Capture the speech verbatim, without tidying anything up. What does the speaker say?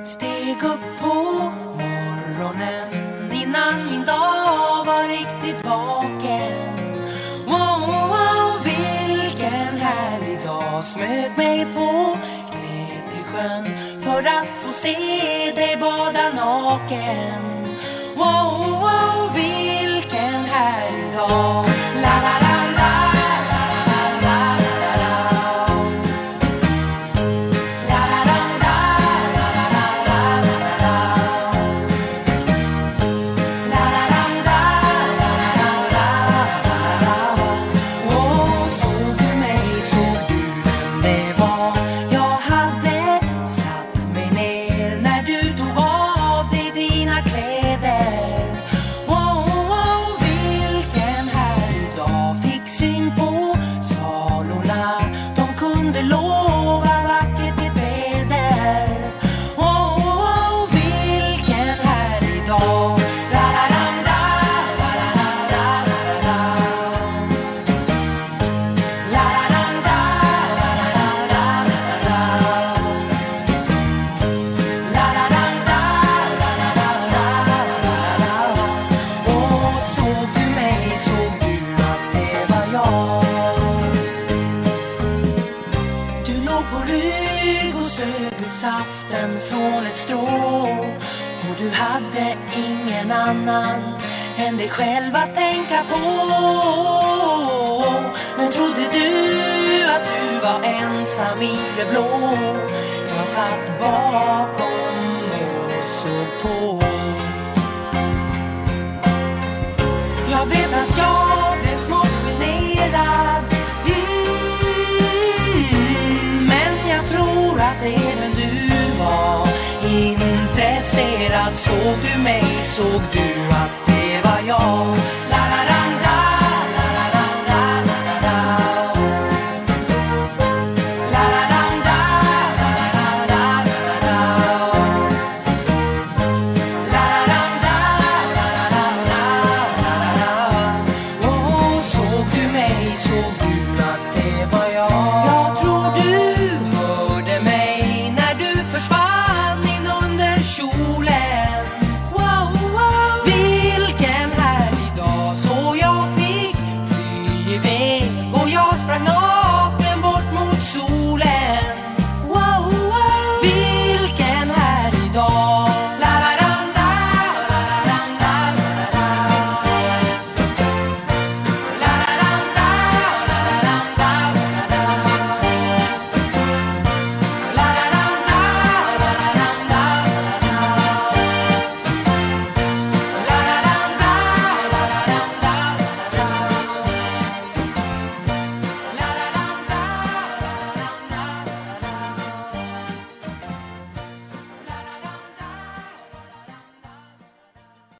Steg upp på morgonen innan min dag var riktigt vaken. Wow, wow, vilken härlig dag. Smög mig på knä till sjön för att få se dig bada naken. Wow, wow, vilken härlig dag. La la la la. Saften från ett strå, och du hade ingen annan än dig själv att tänka på. Men trodde du att du var ensam i det blå? Jag satt bakom och såg på. Jag vet att jag blev smått generad, mm, men jag tror att även du var intresserad. Såg du mig, såg du att det var jag.